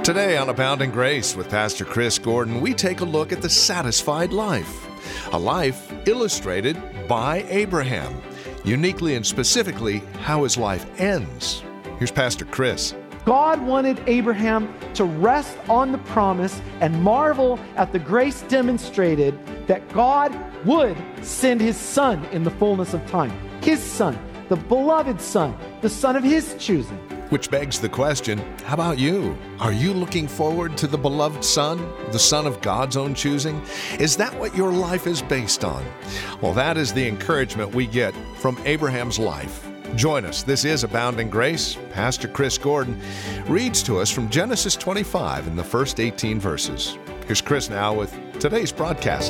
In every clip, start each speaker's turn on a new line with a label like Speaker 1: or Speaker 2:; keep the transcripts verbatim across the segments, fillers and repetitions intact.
Speaker 1: Today on Abounding Grace with Pastor Chris Gordon, we take a look at the satisfied life, a life illustrated by Abraham, uniquely and specifically how his life ends. Here's Pastor Chris.
Speaker 2: God wanted Abraham to rest on the promise and marvel at the grace demonstrated that God would send his son in the fullness of time. His son, the beloved son, the son of his choosing.
Speaker 1: Which begs the question, how about you? Are you looking forward to the beloved son, the son of God's own choosing? Is that what your life is based on? Well, that is the encouragement we get from Abraham's life. Join us. This is Abounding Grace. Pastor Chris Gordon reads to us from Genesis twenty-five in the first eighteen verses. Here's Chris now with today's broadcast.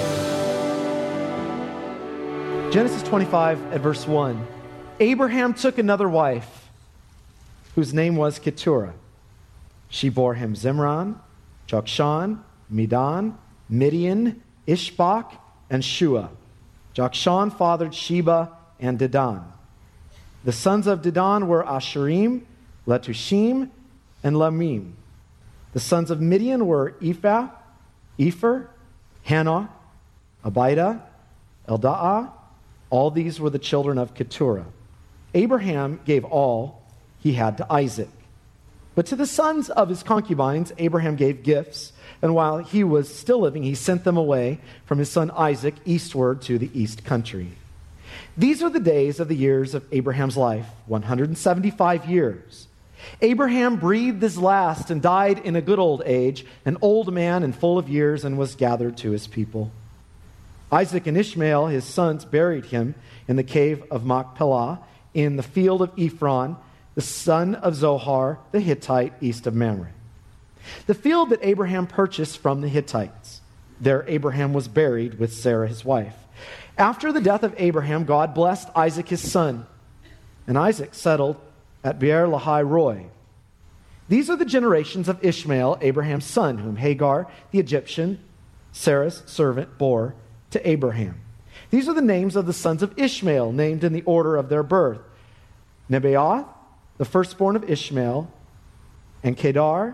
Speaker 2: Genesis twenty-five at verse one. Abraham took another wife, whose name was Keturah. She bore him Zimran, Jokshan, Medan, Midian, Ishbak, and Shua. Jokshan fathered Sheba and Dedan. The sons of Dedan were Asherim, Letushim, and Lamim. The sons of Midian were Ephah, Epher, Hanok, Abida, Eldaah. All these were the children of Keturah. Abraham gave all he had to Isaac. But to the sons of his concubines, Abraham gave gifts, and while he was still living, he sent them away from his son Isaac eastward to the east country. These are the days of the years of Abraham's life, one hundred seventy-five years. Abraham breathed his last and died in a good old age, an old man and full of years, and was gathered to his people. Isaac and Ishmael, his sons, buried him in the cave of Machpelah in the field of Ephron, the son of Zohar, the Hittite, east of Mamre. The field that Abraham purchased from the Hittites. There Abraham was buried with Sarah his wife. After the death of Abraham, God blessed Isaac his son, and Isaac settled at Beer Lahai Roi. These are the generations of Ishmael, Abraham's son, whom Hagar, the Egyptian, Sarah's servant, bore to Abraham. These are the names of the sons of Ishmael, named in the order of their birth. Nebaioth, the firstborn of Ishmael, and Kedar,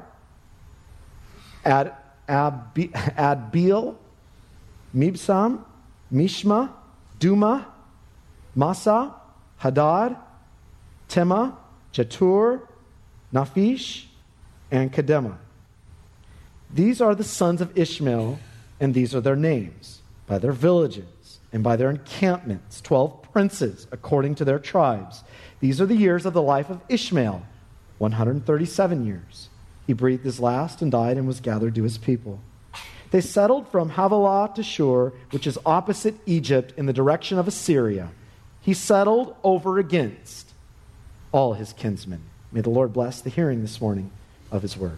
Speaker 2: Ad, Ab, Adbeel, Mibsam, Mishma, Duma, Masa, Hadad, Tema, Jetur, Naphish, and Kedema. These are the sons of Ishmael, and these are their names, by their villages and by their encampments, twelve princes according to their tribes. These are the years of the life of Ishmael, one hundred thirty-seven years. He breathed his last and died and was gathered to his people. They settled from Havilah to Shur, which is opposite Egypt in the direction of Assyria. He settled over against all his kinsmen. May the Lord bless the hearing this morning of his word.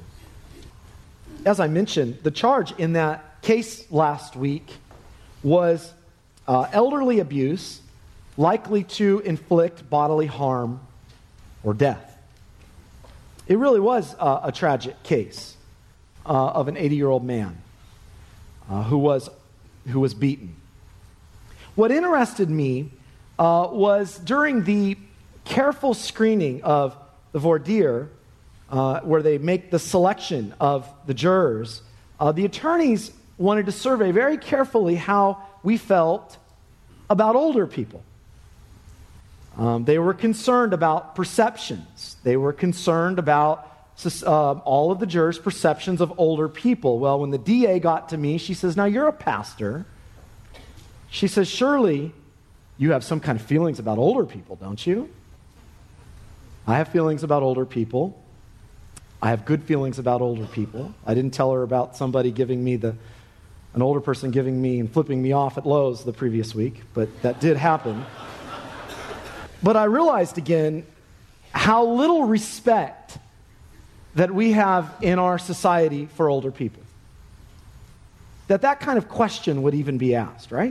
Speaker 2: As I mentioned, the charge in that case last week was uh, elderly abuse likely to inflict bodily harm or death. It really was uh, a tragic case uh, of an eighty-year-old man uh, who was who was beaten. What interested me uh, was during the careful screening of the voir dire, uh, where they make the selection of the jurors, uh, the attorneys wanted to survey very carefully how we felt about older people. Um, they were concerned about perceptions. They were concerned about uh, all of the jurors' perceptions of older people. Well, when the D A got to me, she says, "Now you're a pastor." She says, "Surely you have some kind of feelings about older people, don't you?" I have feelings about older people. I have good feelings about older people. I didn't tell her about somebody giving me the, an older person giving me and flipping me off at Lowe's the previous week, but that did happen. But I realized again how little respect that we have in our society for older people. That that kind of question would even be asked, right?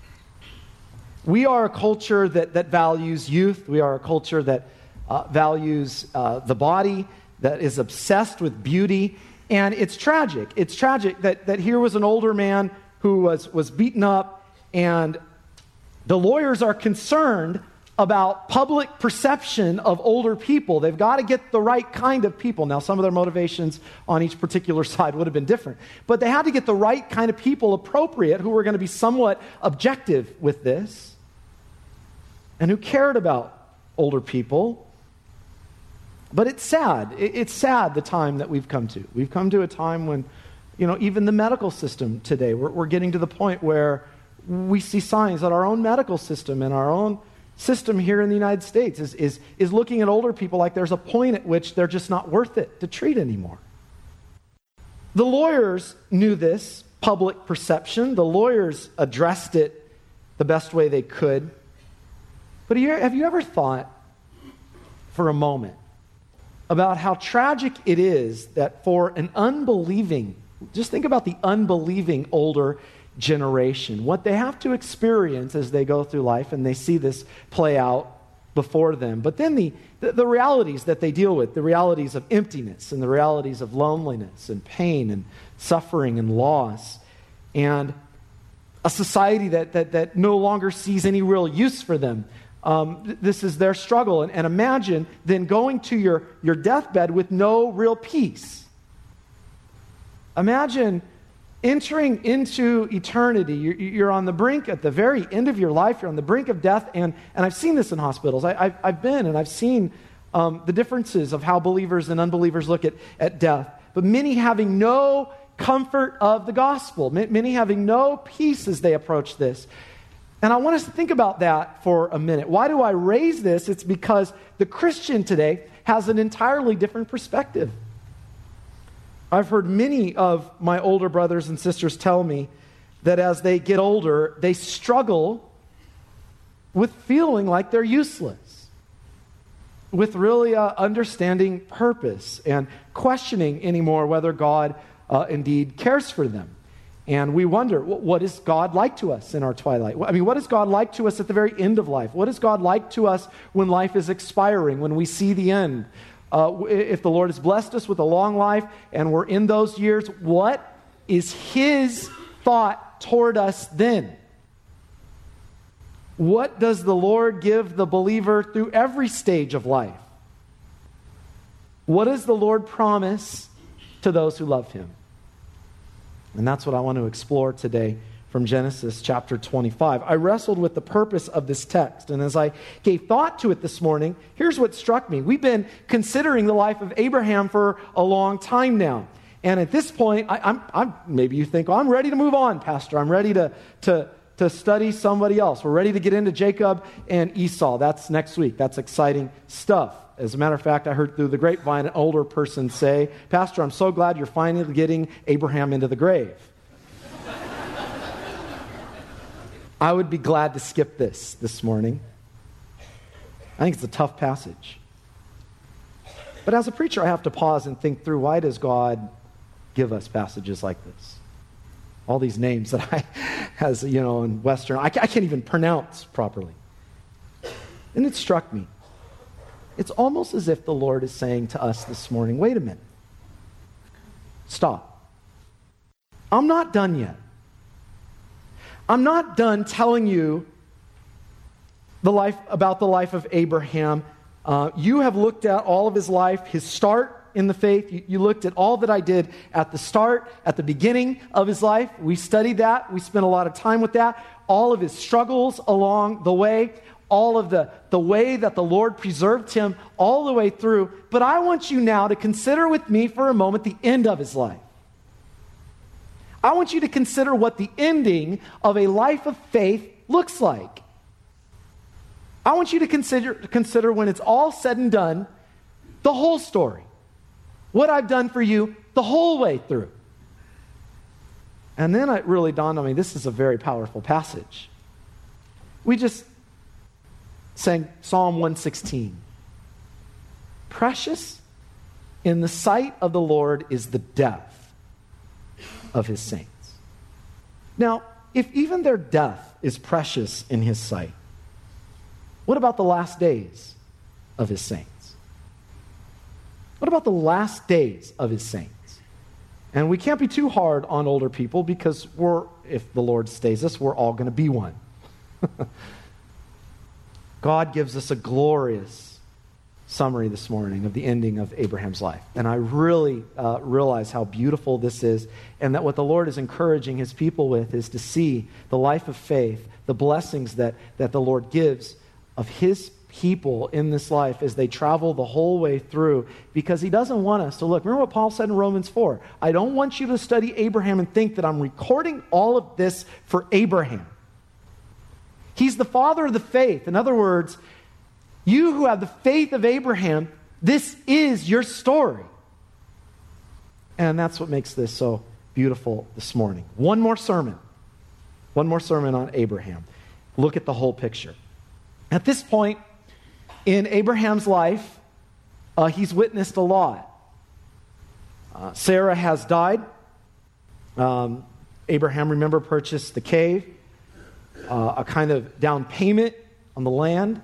Speaker 2: We are a culture that, that values youth. We are a culture that uh, values uh, the body, that is obsessed with beauty. And it's tragic. It's tragic that, that here was an older man who was, was beaten up, and the lawyers are concerned about public perception of older people. They've got to get the right kind of people. Now, some of their motivations on each particular side would have been different, but they had to get the right kind of people appropriate who were going to be somewhat objective with this and who cared about older people. But it's sad. It's sad the time that we've come to. We've come to a time when, you know, even the medical system today, we're, we're getting to the point where we see signs that our own medical system and our own system here in the United States is, is, is looking at older people like there's a point at which they're just not worth it to treat anymore. The lawyers knew this public perception. The lawyers addressed it the best way they could. But have you ever thought for a moment about how tragic it is that for an unbelieving, just think about the unbelieving older generation, what they have to experience as they go through life, and they see this play out before them. But then the, the, the realities that they deal with, the realities of emptiness and the realities of loneliness and pain and suffering and loss, and a society that, that, that no longer sees any real use for them. Um, th- this is their struggle. And, and imagine then going to your, your deathbed with no real peace. Imagine entering into eternity. You're, you're on the brink, at the very end of your life, you're on the brink of death, and, and I've seen this in hospitals. I, I've, I've been and I've seen um, the differences of how believers and unbelievers look at, at death, but many having no comfort of the gospel, many having no peace as they approach this. And I want us to think about that for a minute. Why do I raise this? It's because the Christian today has an entirely different perspective. I've heard many of my older brothers and sisters tell me that as they get older, they struggle with feeling like they're useless, with really uh, understanding purpose and questioning anymore whether God uh, indeed cares for them. And we wonder, what is God like to us in our twilight? I mean, what is God like to us at the very end of life? What is God like to us when life is expiring, when we see the end? Uh, if the Lord has blessed us with a long life and we're in those years, what is His thought toward us then? What does the Lord give the believer through every stage of life? What does the Lord promise to those who love Him? And that's what I want to explore today from Genesis chapter twenty-five. I wrestled with the purpose of this text, and as I gave thought to it this morning, here's what struck me. We've been considering the life of Abraham for a long time now. And at this point, I, I'm, I'm, maybe you think, oh, I'm ready to move on, Pastor. I'm ready to, to, to study somebody else. We're ready to get into Jacob and Esau. That's next week. That's exciting stuff. As a matter of fact, I heard through the grapevine an older person say, Pastor, I'm so glad you're finally getting Abraham into the grave. I would be glad to skip this this morning. I think it's a tough passage. But as a preacher, I have to pause and think through, why does God give us passages like this? All these names that I, as you know, in Western, I, I can't even pronounce properly. And it struck me. It's almost as if the Lord is saying to us this morning, wait a minute. Stop. I'm not done yet. I'm not done telling you the life about the life of Abraham. Uh, you have looked at all of his life, his start in the faith. You, you looked at all that I did at the start, at the beginning of his life. We studied that. We spent a lot of time with that. All of his struggles along the way. All of the, the way that the Lord preserved him all the way through. But I want you now to consider with me for a moment the end of his life. I want you to consider what the ending of a life of faith looks like. I want you to consider, consider when it's all said and done, the whole story. What I've done for you the whole way through. And then it really dawned on me, this is a very powerful passage. We just sang Psalm one sixteen. Precious in the sight of the Lord is the death of His saints. Now, if even their death is precious in His sight, what about the last days of His saints? What about the last days of His saints? And we can't be too hard on older people because we're, if the Lord stays us, we're all going to be one. God gives us a glorious summary this morning of the ending of Abraham's life. And I really uh, realize how beautiful this is, and that what the Lord is encouraging his people with is to see the life of faith, the blessings that, that the Lord gives of his people in this life as they travel the whole way through, because he doesn't want us to look. Remember what Paul said in Romans four. I don't want you to study Abraham and think that I'm recording all of this for Abraham. He's the father of the faith. In other words, you who have the faith of Abraham, this is your story. And that's what makes this so beautiful this morning. One more sermon. One more sermon on Abraham. Look at the whole picture. At this point in Abraham's life, uh, he's witnessed a lot. Uh, Sarah has died. Um, Abraham, remember, purchased the cave, uh, a kind of down payment on the land.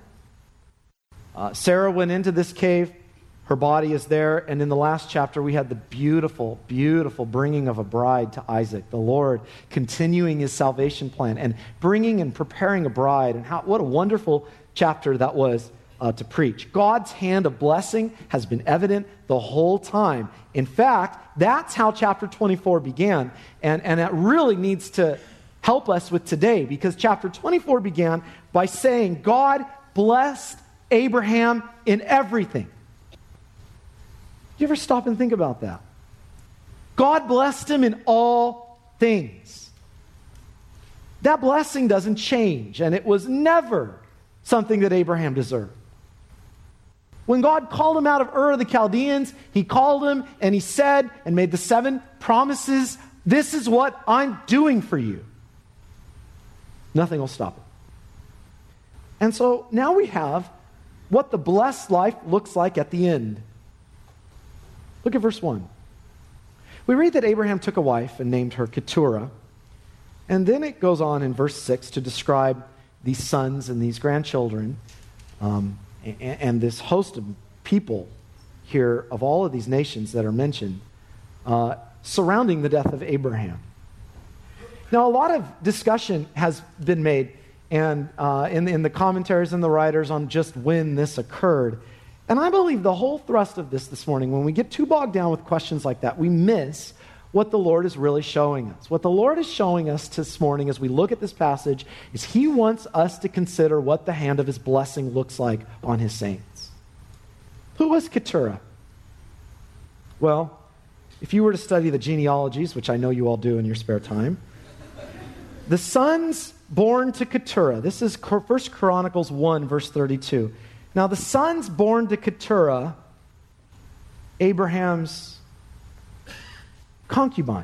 Speaker 2: Uh, Sarah went into this cave. Her body is there. And in the last chapter, we had the beautiful, beautiful bringing of a bride to Isaac. The Lord continuing his salvation plan and bringing and preparing a bride. And how what a wonderful chapter that was uh, to preach. God's hand of blessing has been evident the whole time. In fact, that's how chapter twenty-four began. And, and that really needs to help us with today, because chapter twenty-four began by saying God blessed Abraham in everything. You ever stop and think about that? God blessed him in all things. That blessing doesn't change, and it was never something that Abraham deserved. When God called him out of Ur of the Chaldeans, he called him and he said and made the seven promises, this is what I'm doing for you. Nothing will stop it. And so now we have what the blessed life looks like at the end. Look at verse one. We read that Abraham took a wife and named her Keturah. And then it goes on in verse six to describe these sons and these grandchildren um, and, and this host of people here of all of these nations that are mentioned uh, surrounding the death of Abraham. Now, a lot of discussion has been made and uh, in, in the commentaries and the writers on just when this occurred. And I believe the whole thrust of this this morning, when we get too bogged down with questions like that, we miss what the Lord is really showing us. What the Lord is showing us this morning as we look at this passage is he wants us to consider what the hand of his blessing looks like on his saints. Who was Keturah? Well, if you were to study the genealogies, which I know you all do in your spare time, the sons born to Keturah, this is First Chronicles one, verse thirty-two. Now, the sons born to Keturah, Abraham's concubine.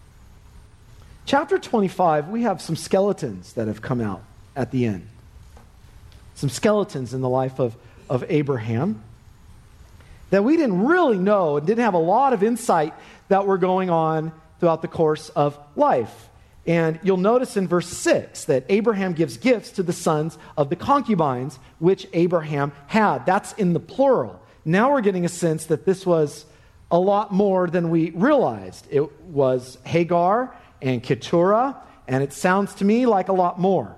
Speaker 2: Chapter twenty-five, we have some skeletons that have come out at the end. Some skeletons in the life of, of Abraham that we didn't really know and didn't have a lot of insight that were going on throughout the course of life. And you'll notice in verse six that Abraham gives gifts to the sons of the concubines which Abraham had. That's in the plural. Now we're getting a sense that this was a lot more than we realized. It was Hagar and Keturah, and it sounds to me like a lot more.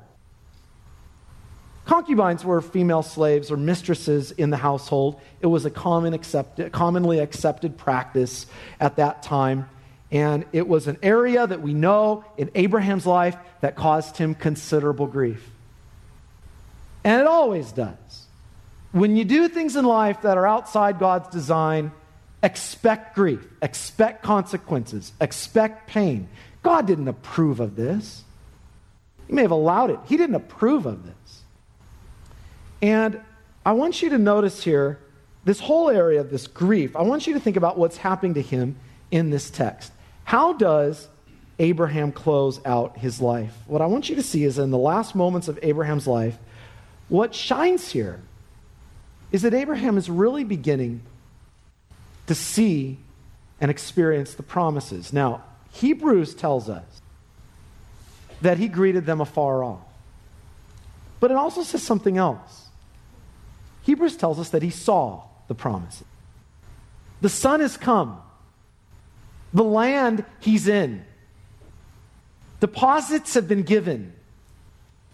Speaker 2: Concubines were female slaves or mistresses in the household. It was a common accepted, commonly accepted practice at that time. And it was an area that we know in Abraham's life that caused him considerable grief. And it always does. When you do things in life that are outside God's design, expect grief, expect consequences, expect pain. God didn't approve of this. He may have allowed it. He didn't approve of this. And I want you to notice here, this whole area of this grief, I want you to think about what's happening to him in this text. How does Abraham close out his life? What I want you to see is in the last moments of Abraham's life, what shines here is that Abraham is really beginning to see and experience the promises. Now, Hebrews tells us that he greeted them afar off. But it also says something else. Hebrews tells us that he saw the promises. The Son has come. The land he's in. Deposits have been given.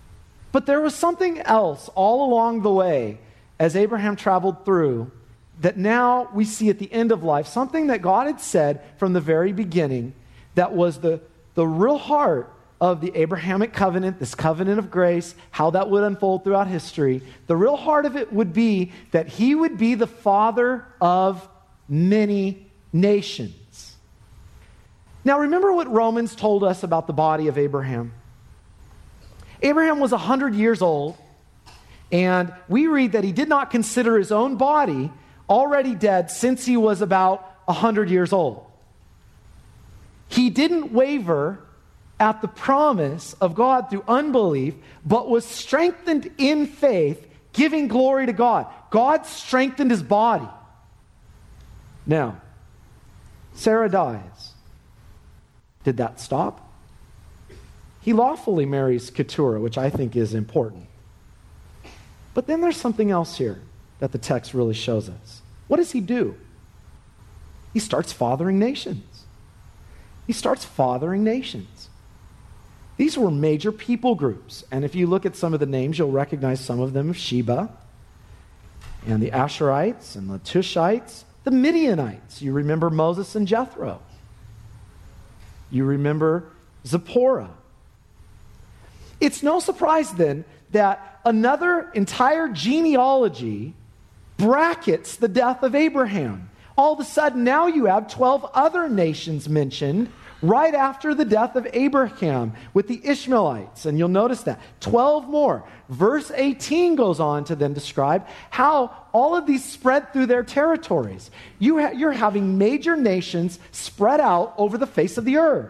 Speaker 2: But there was something else all along the way as Abraham traveled through that now we see at the end of life, something that God had said from the very beginning that was the, the real heart of the Abrahamic covenant, this covenant of grace, how that would unfold throughout history. The real heart of it would be that he would be the father of many nations. Now remember what Romans told us about the body of Abraham. Abraham was one hundred years old, and we read that he did not consider his own body already dead since he was about one hundred years old. He didn't waver at the promise of God through unbelief, but was strengthened in faith, giving glory to God. God strengthened his body. Now, Sarah dies. Did that stop? He lawfully marries Keturah, which I think is important. But then there's something else here that the text really shows us. What does he do? He starts fathering nations. He starts fathering nations. These were major people groups. And if you look at some of the names, you'll recognize some of them: Sheba, and the Asherites, and the Tushites, the Midianites. You remember Moses and Jethro. You remember Zipporah. It's no surprise then that another entire genealogy brackets the death of Abraham. All of a sudden, now you have twelve other nations mentioned right after the death of Abraham with the Ishmaelites. And you'll notice that. twelve more. Verse eighteen goes on to then describe how all of these spread through their territories. You ha- you're having major nations spread out over the face of the earth.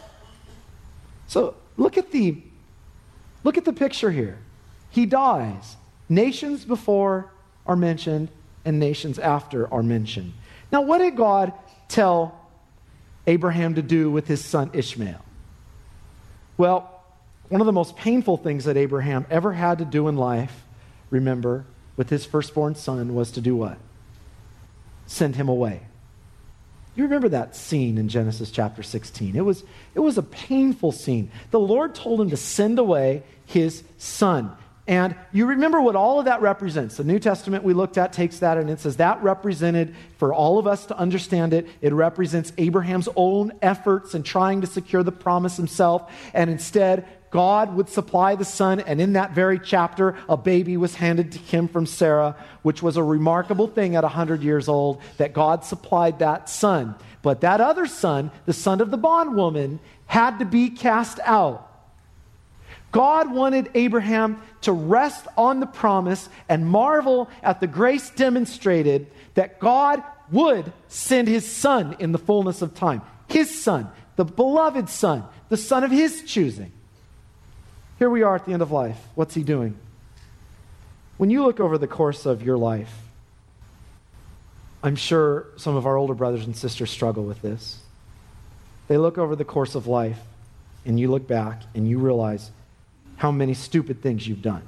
Speaker 2: So look at the, look at the picture here. He dies. Nations before are mentioned and nations after are mentioned. Now, what did God tell Abraham to do with his son Ishmael? Well, one of the most painful things that Abraham ever had to do in life, remember, with his firstborn son was to do what? Send him away. You remember that scene in Genesis chapter sixteen. It was, it was a painful scene. The Lord told him to send away his son. And you remember what all of that represents. The New Testament we looked at takes that and it says that represented, for all of us to understand it, it represents Abraham's own efforts in trying to secure the promise himself. And instead, God would supply the son. And in that very chapter, a baby was handed to him from Sarah, which was a remarkable thing at one hundred years old, that God supplied that son. But that other son, the son of the bondwoman, had to be cast out. God wanted Abraham to rest on the promise and marvel at the grace demonstrated that God would send his son in the fullness of time. His son, the beloved son, the son of his choosing. Here we are at the end of life. What's he doing? When you look over the course of your life, I'm sure some of our older brothers and sisters struggle with this. They look over the course of life and you look back and you realize how many stupid things you've done.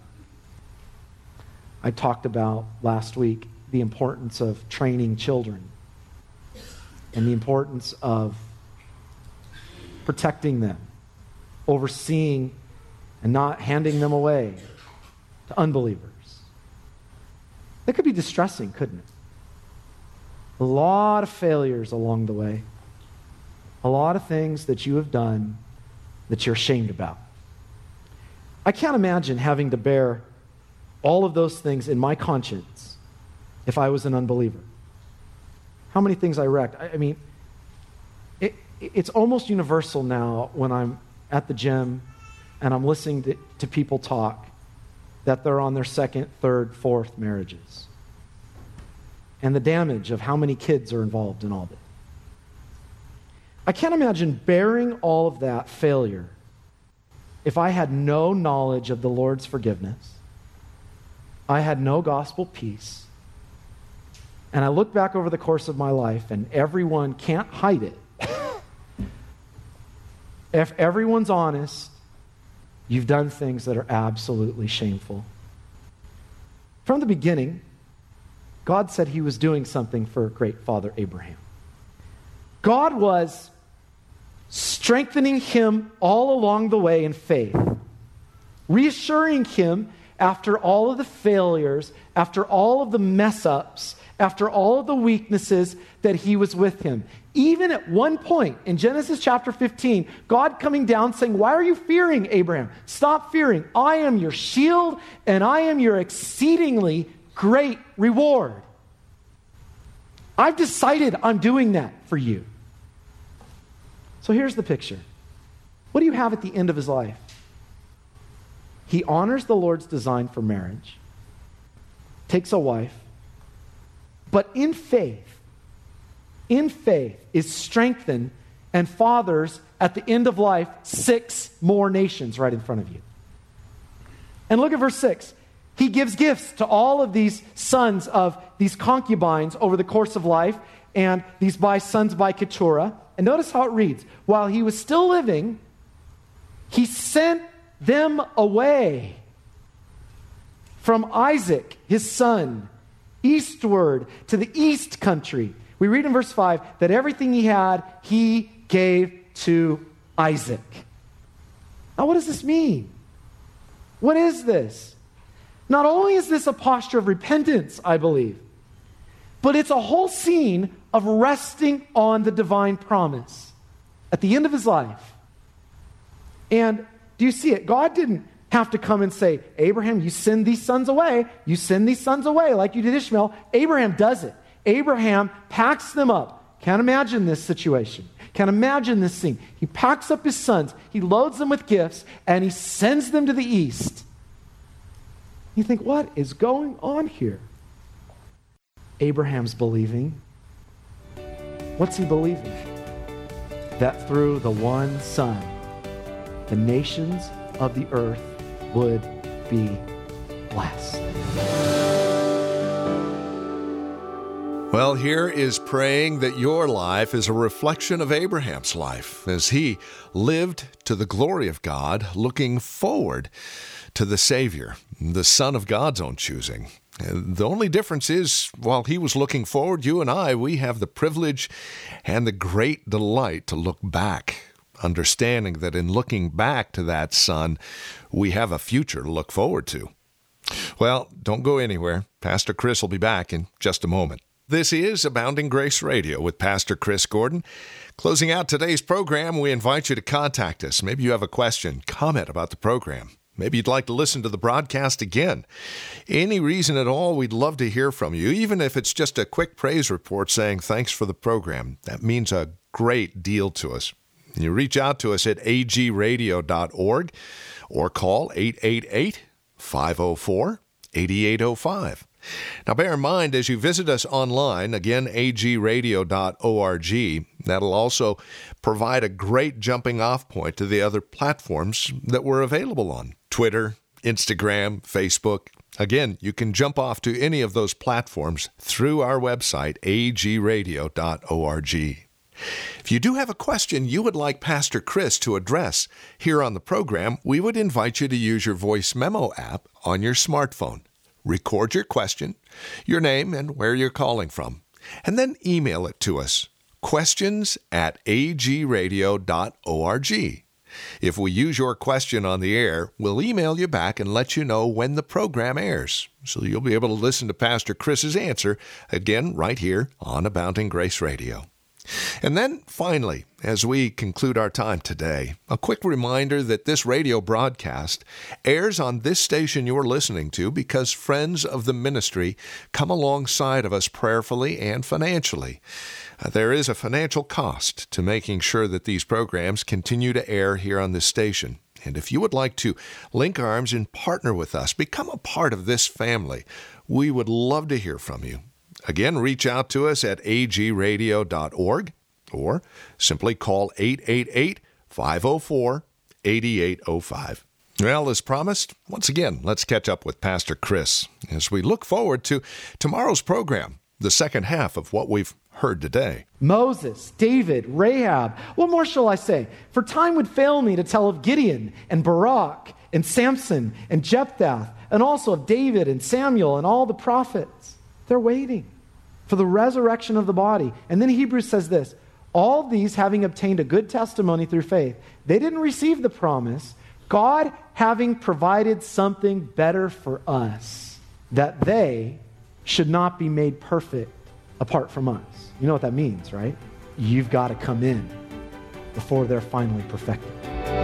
Speaker 2: I talked about last week the importance of training children and the importance of protecting them, overseeing and not handing them away to unbelievers. That could be distressing, couldn't it? A lot of failures along the way. A lot of things that you have done that you're ashamed about. I can't imagine having to bear all of those things in my conscience if I was an unbeliever. How many things I wrecked. I, I mean, it, it's almost universal now when I'm at the gym and I'm listening to, to people talk that they're on their second, third, fourth marriages. And the damage of how many kids are involved in all this. I can't imagine bearing all of that failure if I had no knowledge of the Lord's forgiveness, I had no gospel peace, and I look back over the course of my life and everyone can't hide it. If everyone's honest, you've done things that are absolutely shameful. From the beginning, God said he was doing something for great father Abraham. God was strengthening him all along the way in faith reassuring him after all of the failures, after all of the mess-ups, after all of the weaknesses, that he was with him. Even at one point in Genesis chapter fifteen, God coming down saying, why are you fearing, Abraham? Stop fearing. I am your shield and I am your exceedingly great reward. I've decided I'm doing that for you. So here's the picture. What do you have at the end of his life? He honors the Lord's design for marriage, takes a wife, but in faith, in faith is strengthened and fathers at the end of life six more nations right in front of you. And look at verse six. He gives gifts to all of these sons of these concubines over the course of life, and these by sons by Keturah. And notice how it reads. While he was still living, he sent them away from Isaac, his son, eastward to the east country. We read in verse five that everything he had, he gave to Isaac. Now, what does this mean? What is this? Not only is this a posture of repentance, I believe, but it's a whole scene of resting on the divine promise at the end of his life. And do you see it? God didn't have to come and say, Abraham, you send these sons away. You send these sons away like you did Ishmael. Abraham does it. Abraham packs them up. Can't imagine this situation. Can't imagine this scene. He packs up his sons. He loads them with gifts, and he sends them to the east. You think, what is going on here? Abraham's believing. What's he believing? That through the one son, the nations of the earth would be blessed.
Speaker 1: Well, here is praying that your life is a reflection of Abraham's life as he lived to the glory of God, looking forward to the Savior, the Son of God's own choosing. The only difference is, while he was looking forward, you and I, we have the privilege and the great delight to look back, understanding that in looking back to that Son, we have a future to look forward to. Well, don't go anywhere. Pastor Chris will be back in just a moment. This is Abounding Grace Radio with Pastor Chris Gordon. Closing out today's program, we invite you to contact us. Maybe you have a question, comment about the program. Maybe you'd like to listen to the broadcast again. Any reason at all, we'd love to hear from you, even if it's just a quick praise report saying thanks for the program. That means a great deal to us. You reach out to us at a g radio dot org or call eight eight eight, five oh four, eight eight oh five. Now, bear in mind, as you visit us online, again, a g radio dot org, that'll also provide a great jumping-off point to the other platforms that we're available on. Twitter, Instagram, Facebook. Again, you can jump off to any of those platforms through our website, a g radio dot org. If you do have a question you would like Pastor Chris to address here on the program, we would invite you to use your voice memo app on your smartphone. Record your question, your name, and where you're calling from, and then email it to us, questions at a g radio dot org. If we use your question on the air, we'll email you back and let you know when the program airs, so you'll be able to listen to Pastor Chris's answer, again, right here on Abounding Grace Radio. And then, finally, as we conclude our time today, a quick reminder that this radio broadcast airs on this station you're listening to because friends of the ministry come alongside of us prayerfully and financially. Uh, there is a financial cost to making sure that these programs continue to air here on this station. And if you would like to link arms and partner with us, become a part of this family, we would love to hear from you. Again, reach out to us at a g radio dot org or simply call eight eight eight, five oh four, eight eight oh five. Well, as promised, once again, let's catch up with Pastor Chris as we look forward to tomorrow's program, the second half of what we've heard today.
Speaker 2: Moses, David, Rahab. What more shall I say? For time would fail me to tell of Gideon and Barak and Samson and Jephthah, and also of David and Samuel and all the prophets. They're waiting for the resurrection of the body. And then Hebrews says this, all these having obtained a good testimony through faith, they didn't receive the promise, God having provided something better for us, that they should not be made perfect apart from us. You know what that means, right? You've got to come in before they're finally perfected.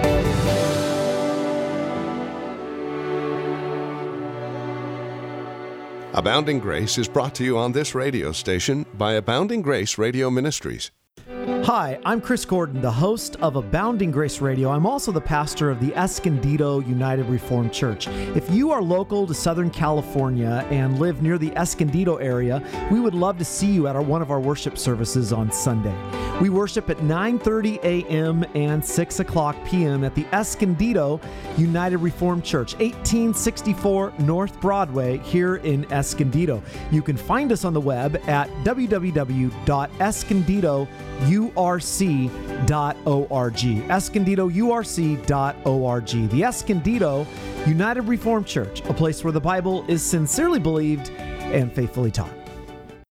Speaker 1: Abounding Grace is brought to you on this radio station by Abounding Grace Radio Ministries.
Speaker 3: Hi, I'm Chris Gordon, the host of Abounding Grace Radio. I'm also the pastor of the Escondido United Reformed Church. If you are local to Southern California and live near the Escondido area, we would love to see you at our, one of our worship services on Sunday. We worship at nine thirty a.m. and six o'clock p.m. at the Escondido United Reformed Church, eighteen sixty-four North Broadway here in Escondido. You can find us on the web at w w w dot escondido u r c dot org. escondido u r c dot org. The Escondido United Reformed Church, a place where the Bible is sincerely believed and faithfully taught.